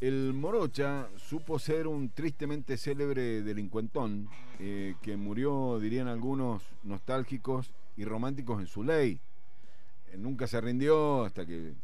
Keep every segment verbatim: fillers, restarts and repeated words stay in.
El Morocha supo ser un tristemente célebre delincuentón eh, que murió, dirían algunos, nostálgicos y románticos en su ley. Eh, nunca se rindió hasta que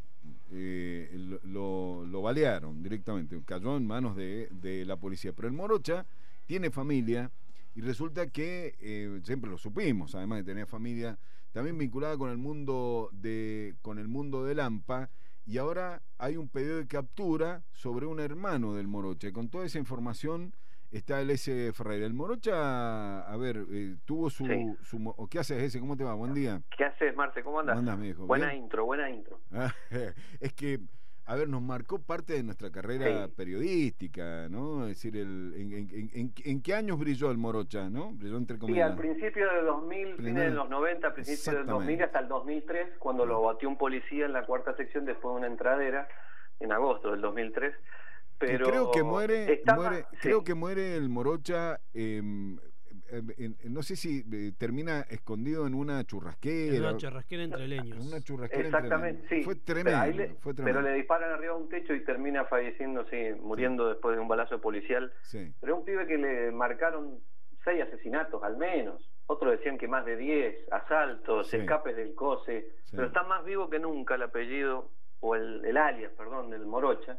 eh, lo, lo balearon directamente, cayó en manos de, de la policía. Pero el Morocha tiene familia y resulta que, eh, siempre lo supimos, además de tener familia, también vinculada con el mundo de, con el mundo del AMPA. Y ahora hay un pedido de captura sobre un hermano del Morocha. Y con toda esa información está el S. Ferreira. El Morocha, a ver, eh, tuvo su, Sí. su... ¿Qué haces, ese? ¿Cómo te va? Buen día. ¿Qué haces, Marce? ¿Cómo andás? ¿Cómo andás, viejo? Buena ¿Bien? intro, buena intro. Es que, a ver, nos marcó parte de nuestra carrera Sí. periodística, ¿no? Es decir, el, en, en, en, ¿en qué años brilló el Morocha, no? Brilló entre Sí, comillas. al principio de dos mil, fines de los noventa, principio del dos mil, hasta el dos mil tres, cuando lo batió un policía en la cuarta sección después de una entradera, en agosto del dos mil tres. Pero que creo que muere, está muere más, creo sí. que muere el Morocha, eh, eh, eh, no sé si eh, termina escondido en una churrasquera. En una churrasquera entre leños. Una churrasquera Exactamente, entre leños. sí. Fue Pero, tremendo, ahí le, fue tremendo. pero le disparan arriba de un techo y termina falleciendo, sí, muriendo sí. después de un balazo policial. Sí. Pero un pibe que le marcaron seis asesinatos al menos. Otros decían que más de diez, asaltos, sí. escapes del COSE. Sí. Pero está más vivo que nunca el apellido, o el, el alias, perdón, del Morocha,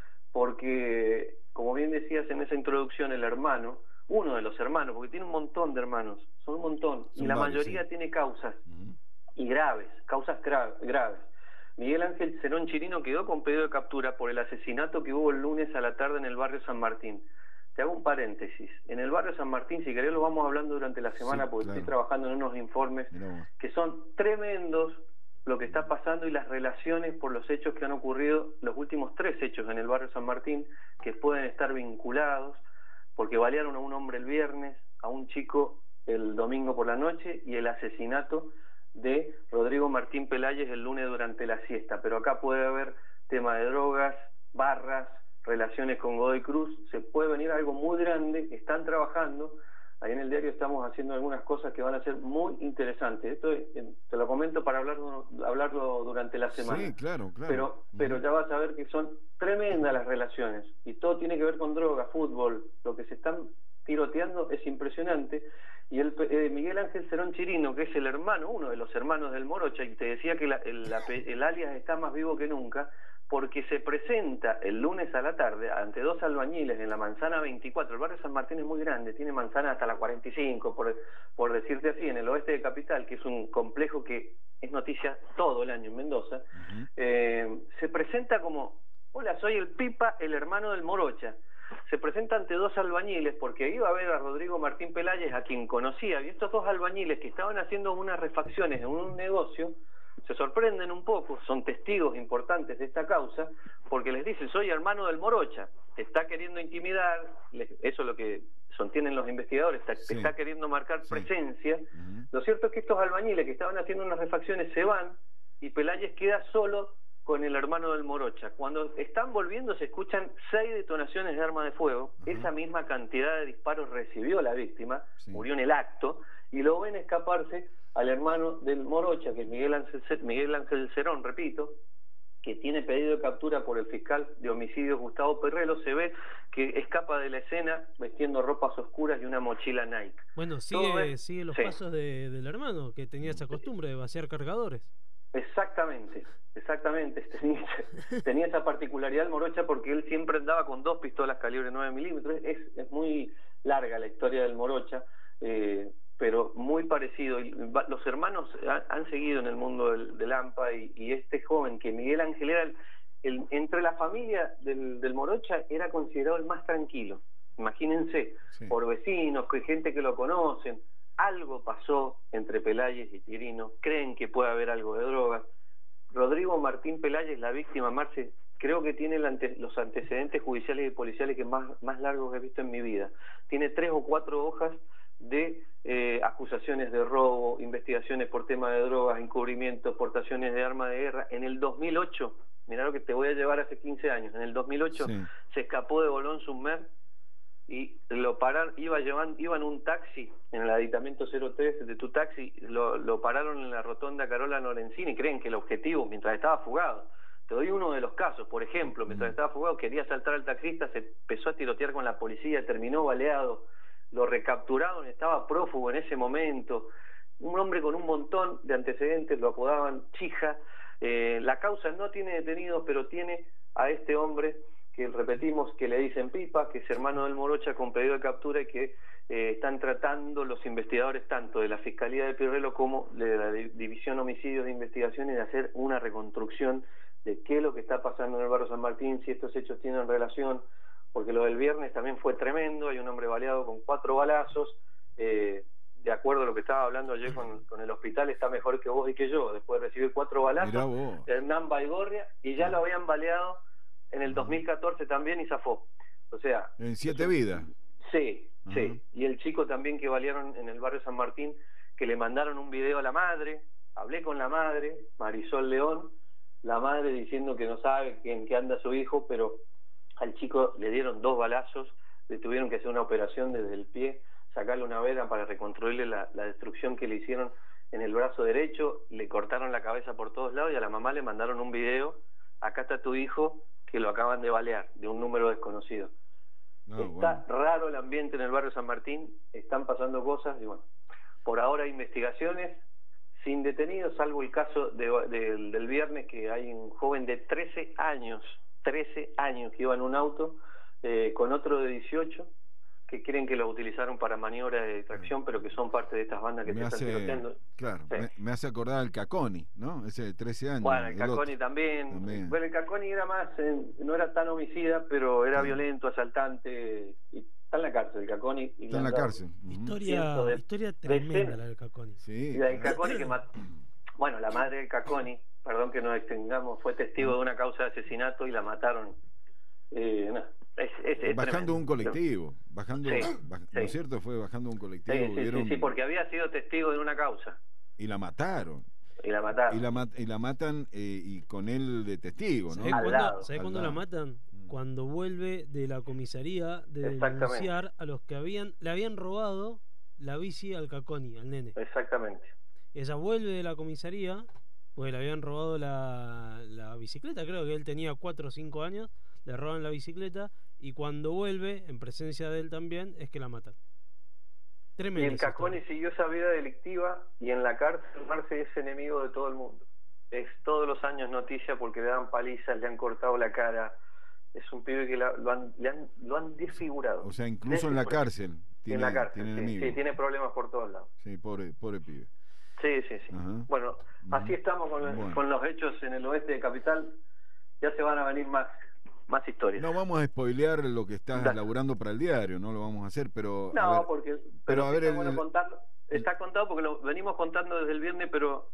porque, como bien decías en esa introducción, el hermano, uno de los hermanos, porque tiene un montón de hermanos, son un montón, son y la varios, mayoría sí. tiene causas, uh-huh. y graves, causas gra graves. Miguel Ángel Cerón Chirino quedó con pedido de captura por el asesinato que hubo el lunes a la tarde en el barrio San Martín. Te hago un paréntesis. En el barrio San Martín, si querés lo vamos hablando durante la semana, sí, porque claro. estoy trabajando en unos informes que son tremendos, lo que está pasando y las relaciones por los hechos que han ocurrido, los últimos tres hechos en el barrio San Martín, que pueden estar vinculados, porque balearon a un hombre el viernes, a un chico el domingo por la noche, y el asesinato de Rodrigo Martín Peláez el lunes durante la siesta. Pero acá puede haber tema de drogas, barras, relaciones con Godoy Cruz, se puede venir algo muy grande, están trabajando. Ahí en el diario estamos haciendo algunas cosas que van a ser muy interesantes. Esto te lo comento para hablarlo, hablarlo durante la semana. Sí, claro, claro. Pero, uh-huh. pero ya vas a ver que son tremendas las relaciones. Y todo tiene que ver con droga, fútbol. Lo que se están tiroteando es impresionante. Y el eh, Miguel Ángel Cerón Chirino, que es el hermano, uno de los hermanos del Morocha, y te decía que la, el, la, el alias está más vivo que nunca, porque se presenta el lunes a la tarde ante dos albañiles en la manzana veinticuatro. El barrio San Martín es muy grande, tiene manzana hasta la cuarenta y cinco, por, por decirte así, en el oeste de Capital, que es un complejo que es noticia todo el año en Mendoza. Uh-huh. eh, se presenta como: hola, soy el Pipa, el hermano del Morocha. Se presenta ante dos albañiles porque iba a ver a Rodrigo Martín Peláez, a quien conocía, y estos dos albañiles que estaban haciendo unas refacciones en un negocio se sorprenden un poco, son testigos importantes de esta causa, porque les dicen: soy hermano del Morocha, te está queriendo intimidar, eso es lo que sostienen los investigadores, te, sí. te está queriendo marcar sí. presencia. Uh-huh. Lo cierto es que estos albañiles que estaban haciendo unas refacciones se van, y Peláez queda solo con el hermano del Morocha. Cuando están volviendo se escuchan seis detonaciones de arma de fuego. Uh-huh. Esa misma cantidad de disparos recibió la víctima, sí. murió en el acto, y lo ven escaparse al hermano del Morocha, que es Miguel Ángel, Miguel Ángel Cerón, repito, que tiene pedido de captura por el fiscal de homicidios Gustavo Perrelo. Se ve que escapa de la escena vestiendo ropas oscuras y una mochila Nike. Bueno, sigue, es... sigue los sí. pasos de, del hermano, que tenía esa costumbre de vaciar cargadores. Exactamente, exactamente. Tenía, tenía esa particularidad el Morocha porque él siempre andaba con dos pistolas calibre nueve milímetros. Es, es muy larga la historia del Morocha, eh, pero muy parecido. Los hermanos han, han seguido en el mundo del, del AMPA, y, y este joven, que Miguel Ángel era, el, el, entre la familia del, del Morocha, era considerado el más tranquilo. Imagínense, sí. por vecinos, que gente que lo conocen. Algo pasó entre Peláez y Chirino, creen que puede haber algo de drogas. Rodrigo Martín Peláez, la víctima, Marce, creo que tiene el ante, los antecedentes judiciales y policiales que más, más largos he visto en mi vida. Tiene tres o cuatro hojas de eh, acusaciones de robo, investigaciones por tema de drogas, encubrimiento, portaciones de arma de guerra. En el dos mil ocho, mirá lo que te voy a llevar hace quince años, en el dos mil ocho sí. se escapó de Bolón-Sur-Mer, y lo pararon, iba llevando, iba en un taxi, en el aditamento cero tres de tu taxi, lo, lo pararon en la rotonda Carola Lorenzini, y creen que el objetivo, mientras estaba fugado, Te doy uno de los casos. Por ejemplo, mientras estaba fugado, quería asaltar al taxista, se empezó a tirotear con la policía, terminó baleado, lo recapturaron, estaba prófugo en ese momento. Un hombre con un montón de antecedentes, lo apodaban Chija. Eh, la causa no tiene detenidos, pero tiene a este hombre que repetimos que le dicen Pipa, que es hermano del Morocha con pedido de captura y que eh, están tratando los investigadores tanto de la Fiscalía de Pirrelo como de la División Homicidios de Investigación y de hacer una reconstrucción de qué es lo que está pasando en el barrio San Martín, si estos hechos tienen relación, porque lo del viernes también fue tremendo, hay un hombre baleado con cuatro balazos, eh, de acuerdo a lo que estaba hablando ayer con, con el hospital, está mejor que vos y que yo, después de recibir cuatro balazos, Hernán Baigorria, y ya lo habían baleado en el dos mil catorce también y zafó. O sea... En siete eso, vidas. Sí, uh-huh. sí. Y el chico también que balearon en el barrio San Martín, que le mandaron un video a la madre, hablé con la madre, Marisol León, la madre diciendo que no sabe en qué anda su hijo, pero al chico le dieron dos balazos, le tuvieron que hacer una operación desde el pie, sacarle una vena para reconstruirle la, la destrucción que le hicieron en el brazo derecho, le cortaron la cabeza por todos lados y a la mamá le mandaron un video, acá está tu hijo, que lo acaban de balear, de un número desconocido. No, está bueno. Raro el ambiente en el barrio San Martín, están pasando cosas, y bueno, por ahora hay investigaciones, sin detenidos, salvo el caso de, de, del viernes, que hay un joven de trece años, trece años, que iba en un auto eh, con otro de dieciocho, que creen que lo utilizaron para maniobras de tracción, pero que son parte de estas bandas que me te hace, están tiroteando. Claro, sí. me, me hace acordar al Caconi, ¿no? Ese de trece años. Bueno, el, el Caconi también. también. Bueno, el Caconi era más, eh, no era tan homicida, pero era sí. violento, asaltante, y está en la cárcel el Caconi. Y está en la cárcel. Uh-huh. Historia, de, historia tremenda de la del Caconi. Sí. Y la del Caconi que mató. Bueno, la madre del Caconi, perdón que nos extengamos, fue testigo de una causa de asesinato y la mataron. Eh, no. Es, es, es bajando tremendo. un colectivo, bajando, sí, baj, sí. ¿no es cierto? Fue bajando un colectivo. Sí, sí, vieron... sí, sí, porque había sido testigo de una causa. Y la mataron. Y la mataron. Y la, mat y la matan eh, y con él de testigo, ¿no? ¿Sabés cuándo, ¿sabés cuándo la matan? Cuando vuelve de la comisaría de denunciar a los que habían le habían robado la bici al Caconi, al nene. Exactamente. Ella vuelve de la comisaría, pues le habían robado la, la bicicleta, creo que él tenía cuatro o cinco años, le roban la bicicleta y cuando vuelve, en presencia de él también, es que la matan. Tremendo. Y el Caconi siguió esa vida delictiva y en la cárcel Marce es enemigo de todo el mundo. Es todos los años noticia porque le dan palizas, le han cortado la cara. Es un pibe que la, lo, han, le han, lo han desfigurado. O sea, incluso en la cárcel. Tiene, en la cárcel, tiene sí, sí, tiene problemas por todos lados. Sí, pobre, pobre pibe. Sí, sí, sí. Ajá. Bueno, así estamos con, bueno. con los hechos en el oeste de Capital. Ya se van a venir más. Más historias. No vamos a spoilear lo que estás da. elaborando para el diario, no lo vamos a hacer, pero... No, a ver, porque... Pero, pero a ver está, el, bueno contar, está contado porque lo venimos contando desde el viernes, pero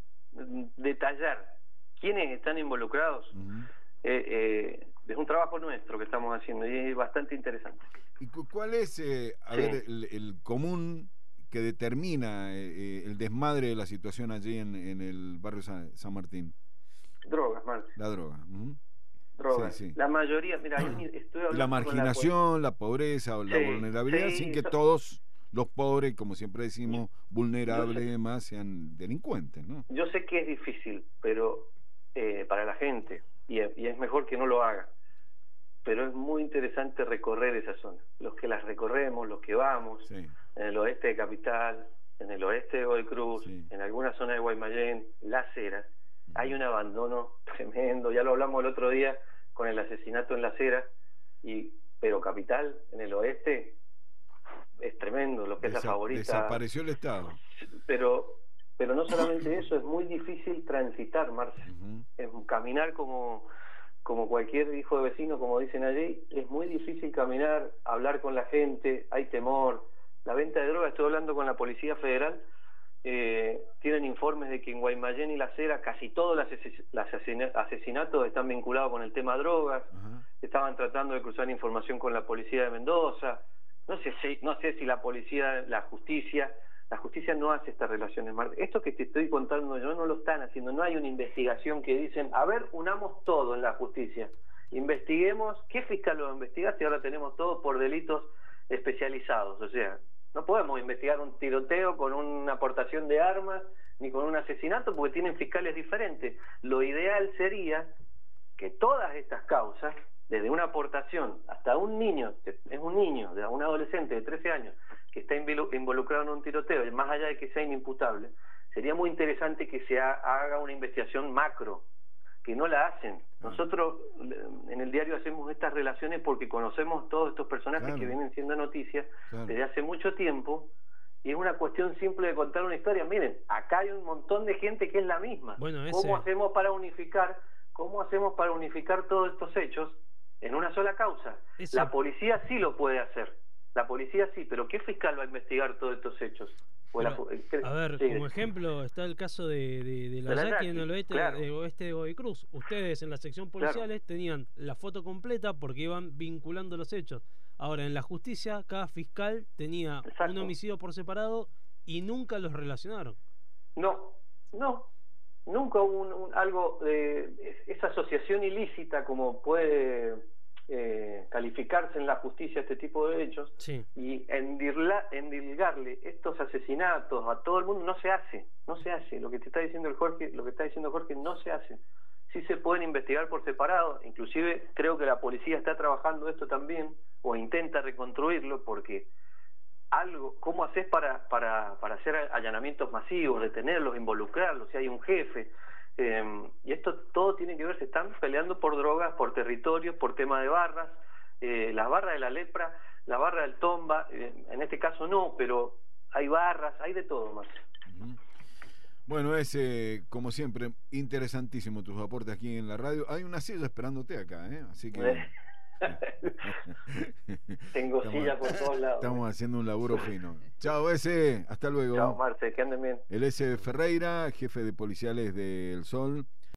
detallar quiénes están involucrados uh-huh. eh, eh, es un trabajo nuestro que estamos haciendo y es bastante interesante. ¿Y cuál es, eh, a sí. ver, el, el común que determina eh, el desmadre de la situación allí en, en el barrio San, San Martín? Drogas, Marce. La droga. Uh-huh. Drogas. Sí, sí. La mayoría, mira, estoy hablando la marginación, la, la pobreza o la sí, vulnerabilidad, sí, sin que so... todos los pobres, como siempre decimos, vulnerables y demás, sean delincuentes, ¿no? Yo sé que es difícil, pero eh, para la gente, y, y es mejor que no lo haga, pero es muy interesante recorrer esa zona. Los que las recorremos, los que vamos, sí. en el oeste de Capital, en el oeste de Godoy Cruz, sí. en alguna zona de Guaymallén, Las Heras, hay un abandono tremendo, ya lo hablamos el otro día con el asesinato en Las Heras, y, pero Capital, en el oeste, es tremendo, lo que Desa es la favorita. Desapareció el Estado. Pero pero no solamente eso, es muy difícil transitar, Marce. Uh-huh. Es caminar como, como cualquier hijo de vecino, como dicen allí, es muy difícil caminar, hablar con la gente, hay temor. La venta de drogas, estoy hablando con la Policía Federal, Eh, tienen informes de que en Guaymallén y Las Heras casi todos los asesinatos están vinculados con el tema drogas. Uh-huh. Estaban tratando de cruzar información con la policía de Mendoza. No sé si, no sé si la policía, la justicia, la justicia no hace estas relaciones. Esto que te estoy contando yo no lo están haciendo. No hay una investigación que dicen, a ver, unamos todo en la justicia. Investiguemos, ¿qué fiscal lo investiga si ahora tenemos todo por delitos especializados? O sea, no podemos investigar un tiroteo con una aportación de armas ni con un asesinato porque tienen fiscales diferentes. Lo ideal sería que todas estas causas, desde una aportación hasta un niño, es un niño, de un adolescente de trece años, que está involucrado en un tiroteo, y más allá de que sea inimputable, sería muy interesante que se haga una investigación macro, que no la hacen. Nosotros en el diario hacemos estas relaciones porque conocemos todos estos personajes claro. que vienen siendo noticias claro. desde hace mucho tiempo, y es una cuestión simple de contar una historia. Miren, acá hay un montón de gente que es la misma. Bueno, ese... ¿Cómo hacemos para unificar, cómo hacemos para unificar todos estos hechos en una sola causa? Ese... La policía sí lo puede hacer, la policía sí, pero ¿qué fiscal va a investigar todos estos hechos? Pero, la, a ver, sí. como ejemplo está el caso de, de, de la Yaqui en el oeste, claro. de, oeste de Godoy Cruz. Ustedes en la sección policiales claro. tenían la foto completa porque iban vinculando los hechos. Ahora, en la justicia, cada fiscal tenía Exacto. un homicidio por separado y nunca los relacionaron. No, no, nunca hubo un, un, algo de esa asociación ilícita como puede eh, calificarse en la justicia este tipo de hechos sí. y endirla, endilgarle estos asesinatos a todo el mundo no se hace, no se hace. Lo que te está diciendo el Jorge, lo que está diciendo Jorge no se hace. Sí se pueden investigar por separado, inclusive creo que la policía está trabajando esto también, o intenta reconstruirlo, porque algo, ¿cómo haces para, para, para hacer allanamientos masivos, detenerlos, involucrarlos, si hay un jefe? Eh, y esto todo tiene que ver, se están peleando por drogas, por territorios, por tema de barras, eh, las barras de la lepra, la barra del tomba, eh, en este caso no, pero hay barras, hay de todo más. Uh-huh. Bueno, es eh, como siempre interesantísimo tus aportes aquí en la radio. Hay una silla esperándote acá, ¿eh? Así que tengo estamos, silla por todos lados. Estamos haciendo un laburo fino. Chao, ese, hasta luego. Chao, Marce, que anden bien. El S. Ferreira, jefe de policiales de El Sol.